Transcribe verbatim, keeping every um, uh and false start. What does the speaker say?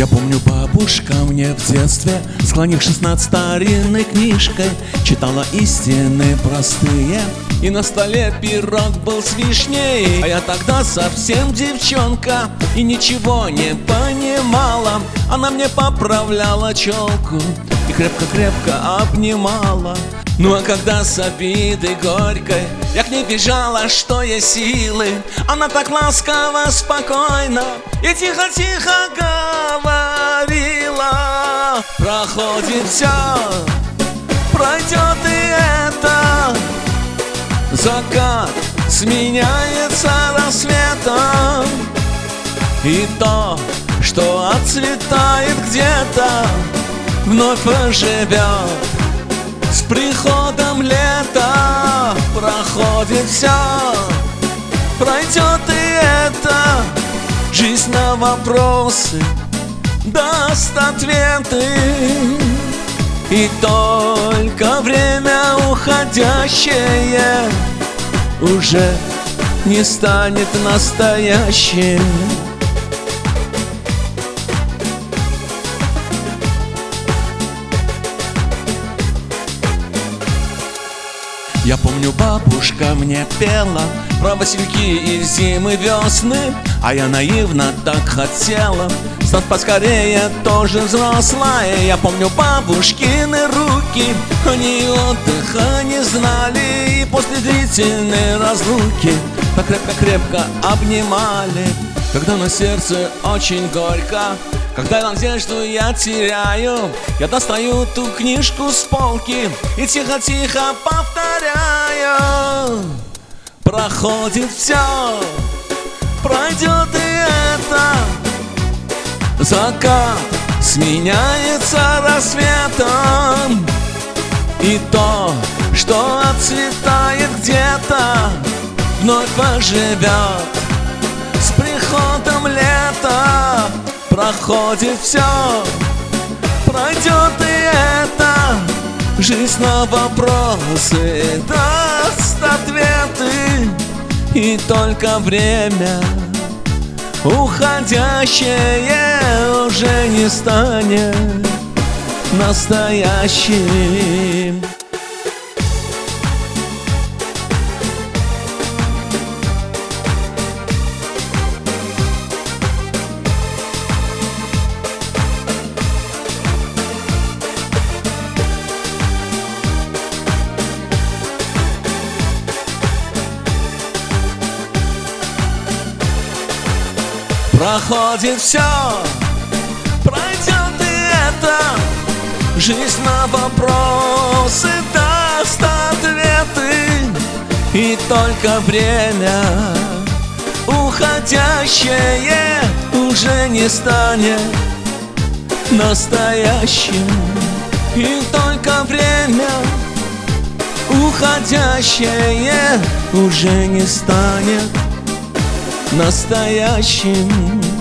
Я помню, бабушка мне в детстве, склонившись над старинной книжкой, читала истины простые, и на столе пирог был с вишней. А я тогда совсем девчонка и ничего не понимала. Она мне поправляла челку и крепко-крепко обнимала. Ну а когда с обидой горькой я к ней бежала, что есть силы, она так ласково, спокойно и тихо-тихо говорила: проходит все, пройдет и это. Закат сменяется рассветом, и то, что отцветает где-то, вновь оживет с приходом лета. Проходит все, пройдет и это. Жизнь на вопросы даст ответы, и только время уходящее уже не станет настоящим. Я помню, бабушка мне пела про васильки и зимы, весны, а я наивно так хотела стать поскорее тоже взрослая. Я помню бабушкины руки, они отдыха не знали, и после длительной разлуки так крепко-крепко обнимали. Когда на сердце очень горько, когда надежду я теряю, я достаю ту книжку с полки и тихо-тихо повторяю: проходит все, пройдет и это. Закат сменяется рассветом, и то, что отцветает где-то, вновь оживет с приходом лета. Проходит все, пройдет и это. Жизнь на вопросы даст ответы, и только время уходящее уже не станет настоящим. Проходит все, пройдет и это. Жизнь на вопросы даст ответы, и только время уходящее уже не станет настоящим. И только время уходящее уже не станет настоящим.